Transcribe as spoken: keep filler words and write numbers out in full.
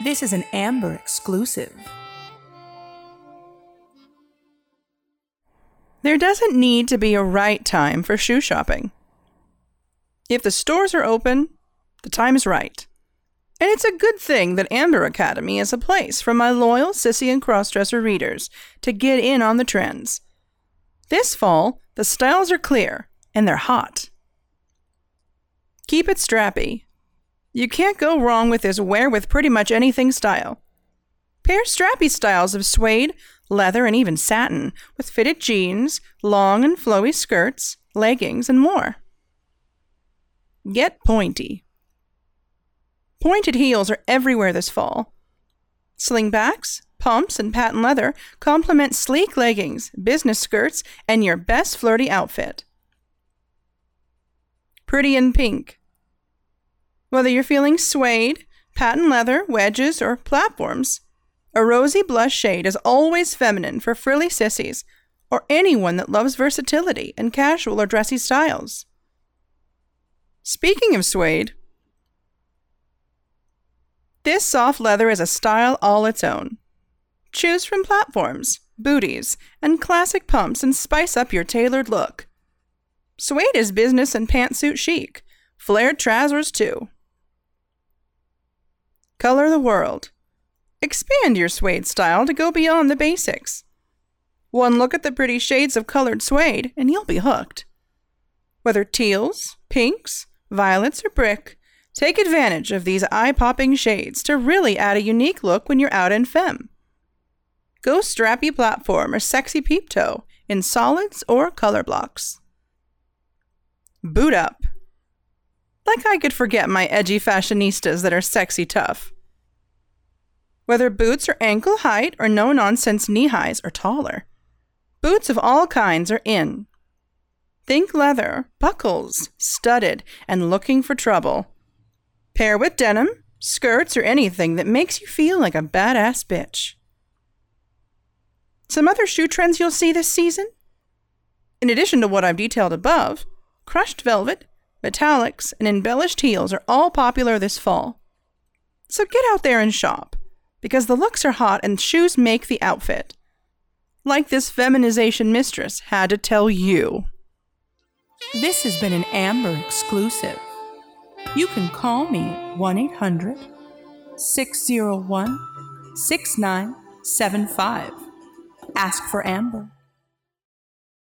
This is an Amber exclusive. There doesn't need to be a right time for shoe shopping. If the stores are open, the time is right. And it's a good thing that Amber Academy is a place for my loyal Sissy and Crossdresser readers to get in on the trends. This fall, the styles are clear and they're hot. Keep it strappy. You can't go wrong with this wear with pretty much anything style. Pair strappy styles of suede, leather, and even satin with fitted jeans, long and flowy skirts, leggings, and more. Get pointy. Pointed heels are everywhere this fall. Slingbacks, pumps, and patent leather complement sleek leggings, business skirts, and your best flirty outfit. Pretty in pink. Whether you're feeling suede, patent leather, wedges, or platforms, a rosy blush shade is always feminine for frilly sissies or anyone that loves versatility and casual or dressy styles. Speaking of suede, this soft leather is a style all its own. Choose from platforms, booties, and classic pumps and spice up your tailored look. Suede is business and pantsuit chic, flared trousers too. Color the world. Expand your suede style to go beyond the basics. One look at the pretty shades of colored suede and you'll be hooked. Whether teals, pinks, violets, or brick, take advantage of these eye-popping shades to really add a unique look when you're out in femme. Go strappy platform or sexy peep toe in solids or color blocks. Boot up. Like I could forget my edgy fashionistas that are sexy tough. Whether boots are ankle height or no-nonsense knee-highs or taller, boots of all kinds are in. Think leather, buckles, studded, and looking for trouble. Pair with denim, skirts, or anything that makes you feel like a badass bitch. Some other shoe trends you'll see this season? In addition to what I've detailed above, crushed velvet, metallics, and embellished heels are all popular this fall. So get out there and shop, because the looks are hot and shoes make the outfit. Like this feminization mistress had to tell you. This has been an Amber exclusive. You can call me one eight hundred, six oh one, six nine seven five. Ask for Amber.